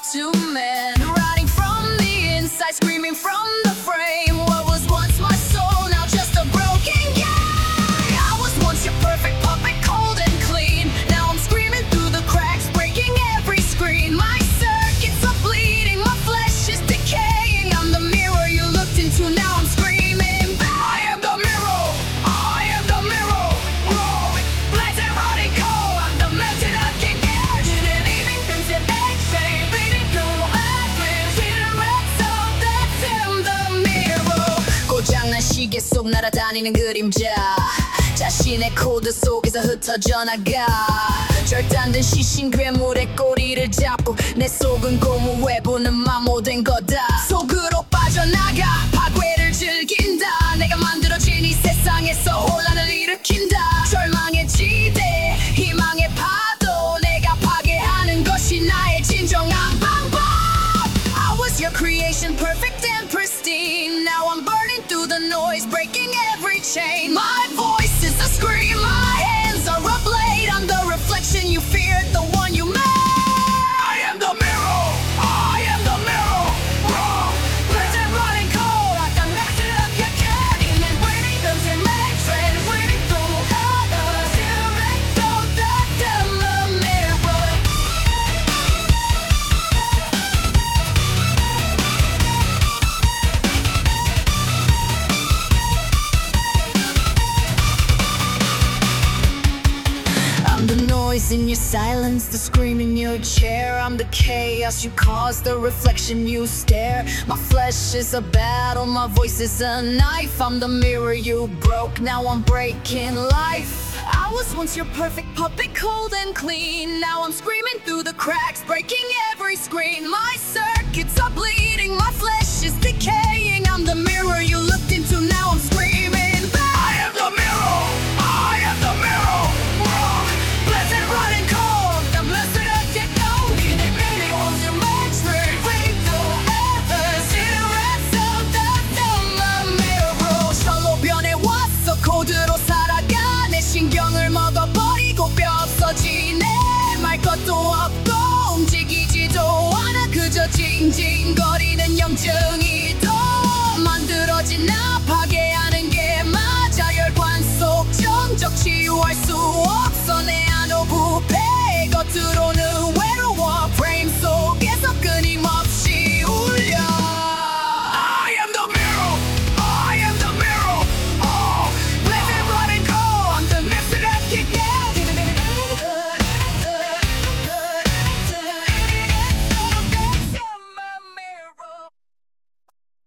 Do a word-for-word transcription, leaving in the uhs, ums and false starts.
two men riding from the inside, screaming from the frame. What was once my soul, now just a broken game. I was once your perfect puppet, cold and clean. Now I'm screaming through the cracks, breaking every screen. My circuits are bleeding, my flesh is decaying. I'm the mirror you looked into, now I'm screaming back. I am the mirror, I am the mirror, raw, black and rotting coal. I'm the melted up king. 고장난 시계 속 날아다니는 그림자, 자신의 코드 속에서 흩어져 나가. 절단된 시신 괴물의 꼬리를 잡고 내 속은 고무에 부는 마모된 거다. 속으로 빠져나가 파괴를 즐긴다. 내가 만들어진 이 세상에서 혼란을 일으킨다. 절망의 지대, 희망의 파도, 내가 파괴하는 것이 나의 진정한 방법. I was your creation, perfect and pristine. Now I'm burning through the noise, breaking every chain. My voice is a scream, my hands are a blade. I'm the reflection you feared, the one you made. I am the mirror, I am the mirror, raw, burnt and rotting cold. I can mess it up, you can't even breathe. There's a matrix, breathing through others. You make so that I'm the mirror. I'm the noise in your silence, the scream in your chair. I'm the chaos you cause, the reflection you stare. My flesh is a battle, my voice is a knife. I'm the mirror you broke, now I'm breaking life. I was once your perfect puppet, cold and clean. Now I'm screaming through the cracks, breaking every screen. My circuits are bleeding, my flesh is decaying. I'm the mirror you looked into, now I'm screaming back. I am the mirror, I am the mirror, raw, black and rotting cold. The blessed of your own, it really was your matrix. Break through others, see the rest of the dumb mirror. 절로 변해왔어, 코드로 살아가. 내 신경을 먹어버리고 뼈 없어지네. 말 것도 없고 움직이지도 않아. 그저 징징거리는 영증이 더 만들어진 나 파괴하는 게 맞아. 혈관 속 정적 치유할 수 없어. 내 안호 부패 겉으로